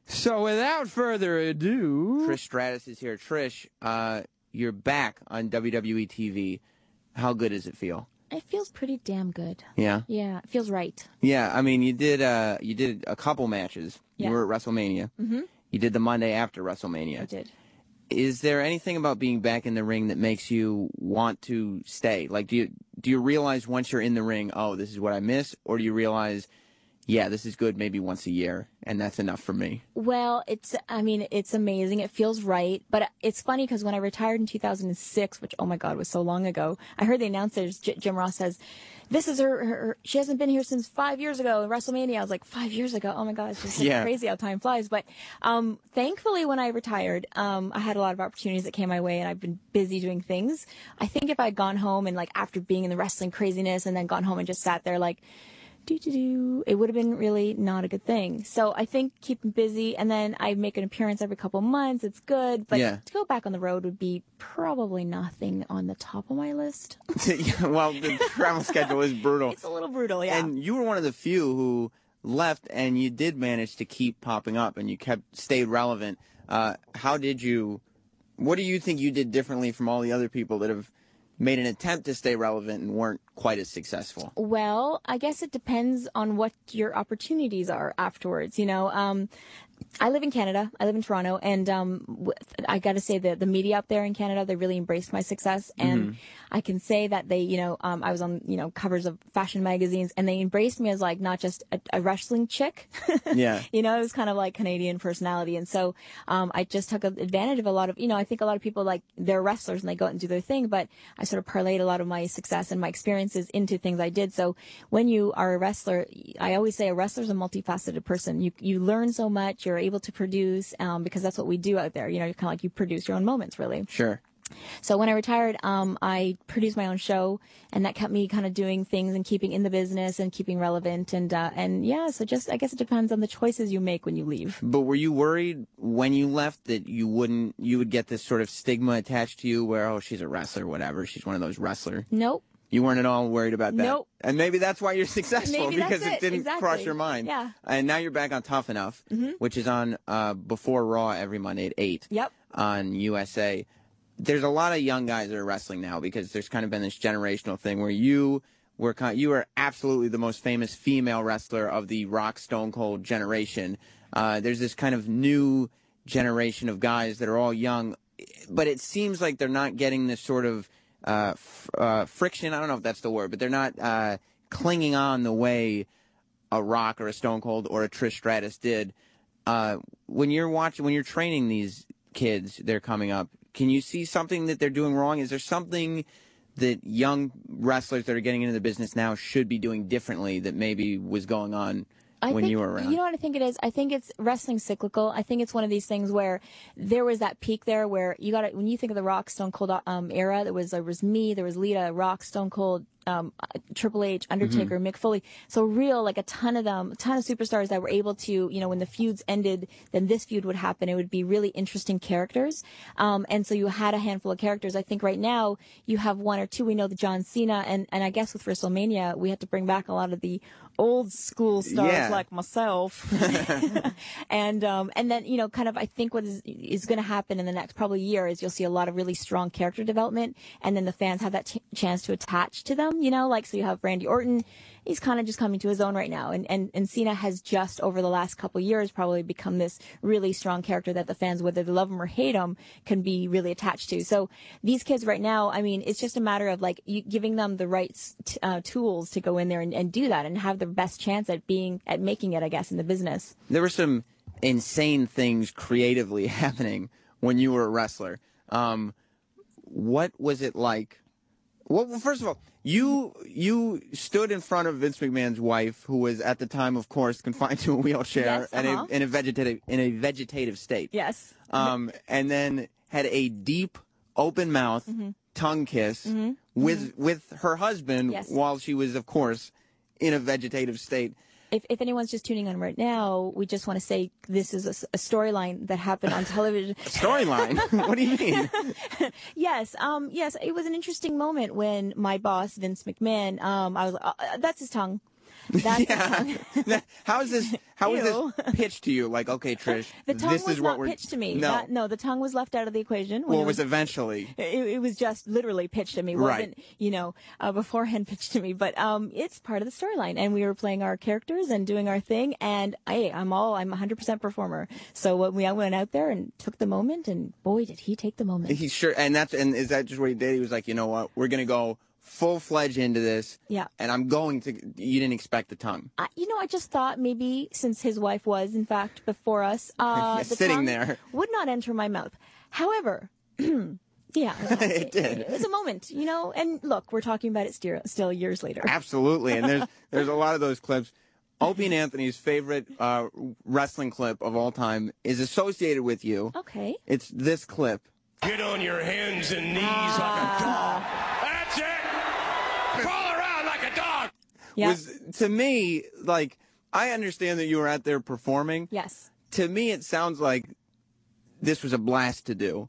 So without further ado, Trish Stratus is here. Trish, you're back on WWE TV. How good does it feel? It feels pretty damn good. Yeah? Yeah, it feels right. Yeah, I mean, you did a couple matches. Yeah. You were at WrestleMania. Mm-hmm. You did the Monday after WrestleMania. I did. Is there anything about being back in the ring that makes you want to stay? Like, do you realize once you're in the ring, oh, this is what I miss? Or do you realize, yeah, this is good maybe once a year, and that's enough for me? Well, it's amazing. It feels right. But it's funny because when I retired in 2006, which, oh my God, was so long ago, I heard the announcers, Jim Ross says, this is her, she hasn't been here since 5 years ago in WrestleMania. I was like, 5 years ago? Oh my God, it's just crazy how time flies. But thankfully, when I retired, I had a lot of opportunities that came my way, and I've been busy doing things. I think if I'd gone home and, like, after being in the wrestling craziness and then gone home and just sat there, like, it would have been really not a good thing. So I think keeping busy, and then I make an appearance every couple months. It's good, but to go back on the road would be probably nothing on the top of my list. Well, the travel schedule is brutal. It's a little brutal, yeah. And you were one of the few who left, and you did manage to keep popping up, and you stayed relevant. What do you think you did differently from all the other people that have made an attempt to stay relevant and weren't quite as successful? Well, I guess it depends on what your opportunities are afterwards. You know, I live in Canada. I live in Toronto, and I got to say that the media up there in Canada, they really embraced my success, and I can say that they, I was on, covers of fashion magazines, and they embraced me as like not just a wrestling chick. Yeah. It was kind of like Canadian personality, and so I just took advantage of a lot of, I think a lot of people, like, they're wrestlers and they go out and do their thing, but I sort of parlayed a lot of my success and my experiences into things I did. So when you are a wrestler, I always say a wrestler's a multifaceted person. You learn so much. You're able to produce, because that's what we do out there. You're kind of like, you produce your own moments, really. Sure. So when I retired, I produced my own show, and that kept me kind of doing things and keeping in the business and keeping relevant. And yeah, so just, I guess it depends on the choices you make when you leave. But were you worried when you left that you would get this sort of stigma attached to you where, oh, she's a wrestler, whatever, she's one of those wrestlers? Nope. You weren't at all worried about that? Nope. And maybe that's why you're successful, maybe because it didn't exactly. cross your mind. Yeah. And now you're back on Tough Enough, which is on before Raw every Monday at 8 Yep. on USA. There's a lot of young guys that are wrestling now because there's kind of been this generational thing where you were absolutely the most famous female wrestler of the Rock Stone Cold generation. There's this kind of new generation of guys that are all young, but it seems like they're not getting this sort of friction. I don't know if that's the word, but they're not clinging on the way a Rock or a Stone Cold or a Trish Stratus did. When you're training these kids, they're coming up, can you see something that they're doing wrong? Is there something that young wrestlers that are getting into the business now should be doing differently that maybe was going on when you were around? You know what I think it is? I think it's wrestling cyclical. I think it's one of these things where there was that peak there where when you think of the Rock Stone Cold era, there was me, there was Lita, Rock, Stone Cold, Triple H, Undertaker, Mick Foley. So like a ton of superstars that were able to, when the feuds ended, then this feud would happen. It would be really interesting characters. And so you had a handful of characters. I think right now you have one or two. We know the John Cena, and I guess with WrestleMania, we had to bring back a lot of the old school stars like myself. And then, kind of, I think what is going to happen in the next probably year is you'll see a lot of really strong character development, and then the fans have that chance to attach to them, so you have Randy Orton. He's kind of just coming to his own right now. And Cena has just, over the last couple of years, probably become this really strong character that the fans, whether they love him or hate him, can be really attached to. So these kids right now, I mean, it's just a matter of, like, you giving them the right tools to go in there and do that and have the best chance at making it, I guess, in the business. There were some insane things creatively happening when you were a wrestler. What was it like? Well, first of all, you stood in front of Vince McMahon's wife, who was at the time, of course, confined to a wheelchair and in a vegetative state. Yes. And then had a deep, open mouth tongue kiss with her husband while she was, of course, in a vegetative state. If anyone's just tuning in right now, we just want to say this is a storyline that happened on television. A storyline? What do you mean? Yes, it was an interesting moment when my boss, Vince McMahon, that's his tongue. That's Yeah. How is this Ew. pitched to you? Like, okay, Trish, the tongue this was is what not we're pitched to me. No. No, the tongue was left out of the equation. When Well, it it was eventually. It was just literally pitched to me. It Right. wasn't, beforehand pitched to me. But it's part of the storyline. And we were playing our characters and doing our thing. And I'm 100% performer. So when I went out there and took the moment, and boy, did he take the moment. He's sure, and is that just what he did? He was like, you know what, we're gonna go full-fledged into this. Yeah. And you didn't expect the tongue. I just thought maybe since his wife was, in fact, before us, the sitting tongue there would not enter my mouth. However, yeah, It did. It was a moment, and look, we're talking about it still years later. Absolutely, and there's a lot of those clips. Opie and Anthony's favorite wrestling clip of all time is associated with you. Okay. It's this clip. Get on your hands and knees like a dog. That's it. Crawl around like a dog. Yeah. Was to me, like, I understand that you were out there performing. Yes. To me, it sounds like this was a blast to do.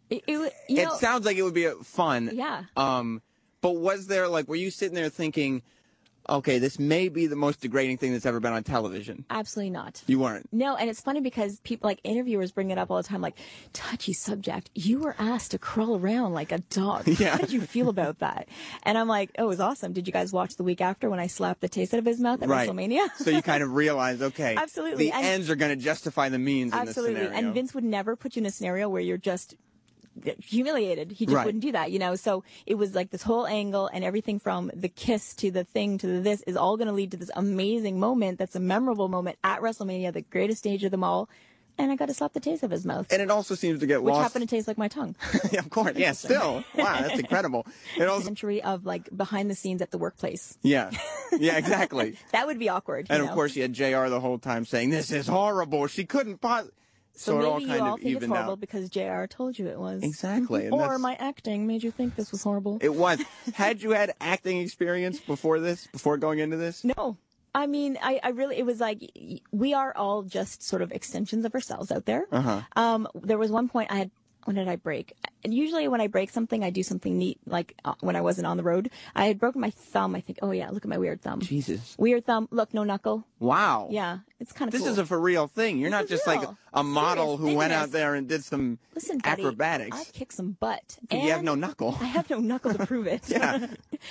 It sounds like it would be fun. Yeah. But were you sitting there thinking, okay, this may be the most degrading thing that's ever been on television? Absolutely not. You weren't. No, and it's funny because people, like interviewers, bring it up all the time, like, touchy subject. You were asked to crawl around like a dog. Yeah. How did you feel about that? And I'm like, oh, it was awesome. Did you guys watch the week after when I slapped the taste out of his mouth at Right. WrestleMania? So you kind of realize, okay, Absolutely. the ends are going to justify the means in this Absolutely. scenario. And Vince would never put you in a scenario where you're just humiliated. He just Right. wouldn't do that, So it was like this whole angle, and everything from the kiss to the thing to the this is all going to lead to this amazing moment that's a memorable moment at WrestleMania, the greatest stage of them all. And I got to slap the taste of his mouth. And it also seems to get Which lost. happened to taste like my tongue. Yeah, of course. Yeah, still. Wow, that's incredible. It also, Century of like behind the scenes at the workplace. yeah, exactly. That would be awkward. And of course, you had JR the whole time saying, "This is horrible." She couldn't possibly. So it all maybe kind you all of think it's evened horrible out. because JR told you it was. Exactly. and Or that's- my acting made you think this was horrible. It was. Had you had acting experience before going into this? No. I mean, I really, it was like, we are all just sort of extensions of ourselves out there. There was one point when did I break? And usually when I break something, I do something neat, like when I wasn't on the road. I had broken my thumb. I think, oh yeah, look at my weird thumb. Jesus. Weird thumb. Look, no knuckle. Wow. Yeah, it's kind of This cool. is a for real thing. You're not is just like real. a model who Serious went business. out there and did some Listen, buddy, acrobatics. I kicked some butt. But you have And no knuckle. I have no knuckle to prove it. Yeah.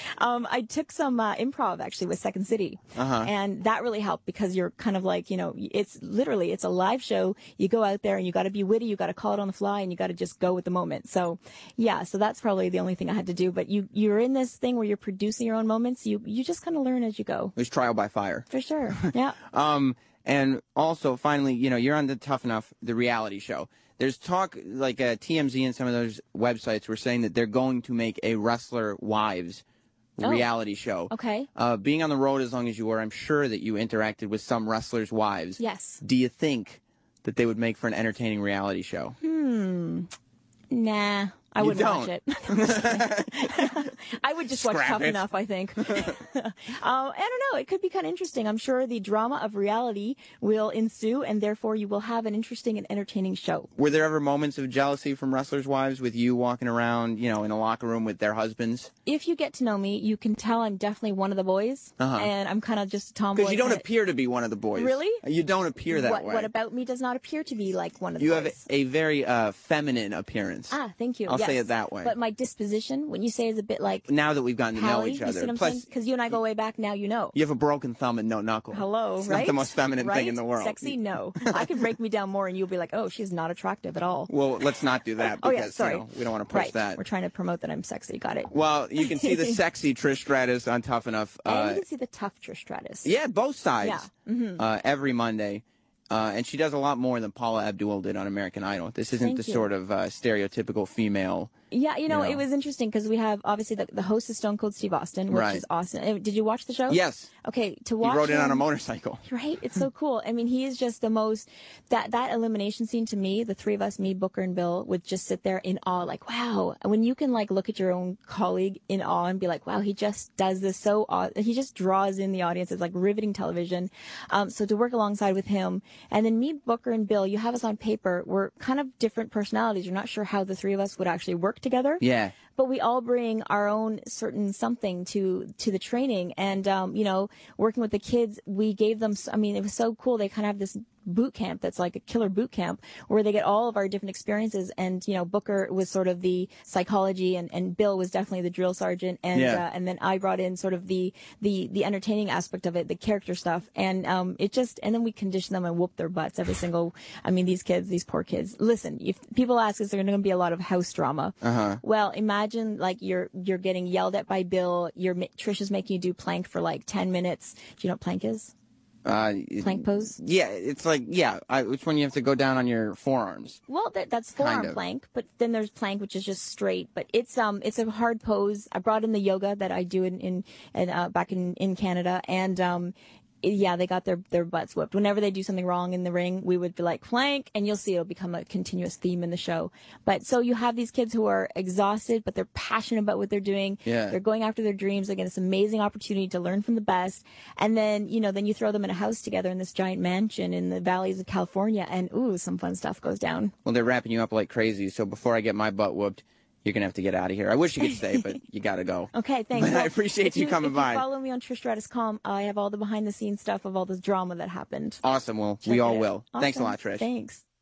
I took some improv actually with Second City, and that really helped because you're kind of like, it's a live show. You go out there and you got to be witty, you got to call it on the fly, and you got to just go with the moment. So, yeah, so that's probably the only thing I had to do. But you're in this thing where you're producing your own moments. You just kind of learn as you go. It was trial by fire. For sure. Yeah. And also, finally, you're on the Tough Enough, the reality show. There's talk, like TMZ and some of those websites were saying that they're going to make a Wrestler Wives reality show. Okay. Being on the road as long as you were, I'm sure that you interacted with some wrestlers' wives. Yes. Do you think that they would make for an entertaining reality show? Nah, I wouldn't watch it. I would just watch Scrap Tough it. Enough, I think. I don't know. It could be kind of interesting. I'm sure the drama of reality will ensue, and therefore you will have an interesting and entertaining show. Were there ever moments of jealousy from wrestlers' wives with you walking around, in a locker room with their husbands? If you get to know me, you can tell I'm definitely one of the boys, and I'm kind of just a tomboy. Because you don't appear to be one of the boys. Really? You don't appear that way. What about me does not appear to be like one of the You boys? have a very feminine appearance. Ah, thank you. I'll say Yes. it that way. But my disposition, when you say, is a bit like Now that we've gotten to know pally, each you see other. what I'm Plus, saying? Because you and I go way back. Now you know. you have a broken thumb and no knuckle. Hello, it's right? not the most feminine right? thing in the world. Sexy? No. I could break me down more and you'll be like, oh, she's not attractive at all. Well, let's not do that Oh, because yeah, sorry. we don't want to push Right. that. We're trying to promote that I'm sexy. Got it. Well, you can see the sexy Trish Stratus on Tough Enough. And you can see the tough Trish Stratus. Yeah, both sides. Yeah. Every Monday. And she does a lot more than Paula Abdul did on American Idol. This isn't Thank the you. sort of stereotypical female. Yeah, know. it was interesting because we have obviously the host is Stone Cold Steve Austin, which Right. is awesome. Did you watch the show? Yes. Okay, to He watch rode in on a him- motorcycle. Right, it's so cool. I mean, he is just the most that elimination scene to me. The three of us, me, Booker, and Bill, would just sit there in awe, like, wow. When you can like look at your own colleague in awe and be like, wow, he just does this so. He just draws in the audience. It's like riveting television. So to work alongside with him, and then me, Booker, and Bill, you have us on paper. We're kind of different personalities. You're not sure how the three of us would actually work together. Yeah. but we all bring our own certain something to the training. And, working with the kids, we gave them, it was so cool. They kind of have this boot camp that's like a killer boot camp where they get all of our different experiences. And, Booker was sort of the psychology and Bill was definitely the drill sergeant. And, and then I brought in sort of the entertaining aspect of it, the character stuff. And, and then we condition them and whoop their butts every single, these poor kids. Listen, if people ask, is there going to be a lot of house drama? Well, imagine like you're getting yelled at by Bill. Trisha's making you do plank for like 10 minutes. Do you know what plank is? Plank pose? Yeah, it's like, which one you have to go down on your forearms. Well, that's forearm plank, but then there's plank, which is just straight, but it's a hard pose. I brought in the yoga that I do back in Canada, and, they got their butts whipped. Whenever they do something wrong in the ring, we would be like plank, and you'll see it'll become a continuous theme in the show. But so you have these kids who are exhausted, but they're passionate about what they're doing. Yeah. They're going after their dreams. They get this amazing opportunity to learn from the best. And then, then you throw them in a house together in this giant mansion in the valleys of California, and some fun stuff goes down. Well, they're wrapping you up like crazy. So before I get my butt whooped, you're going to have to get out of here. I wish you could stay, but you got to go. Okay, thanks. But I appreciate you coming by. If you follow me on TrishStratusCom, I have all the behind-the-scenes stuff of all this drama that happened. Awesome. Well, Check we all it out. will. Awesome. Thanks a lot, Trish. Thanks.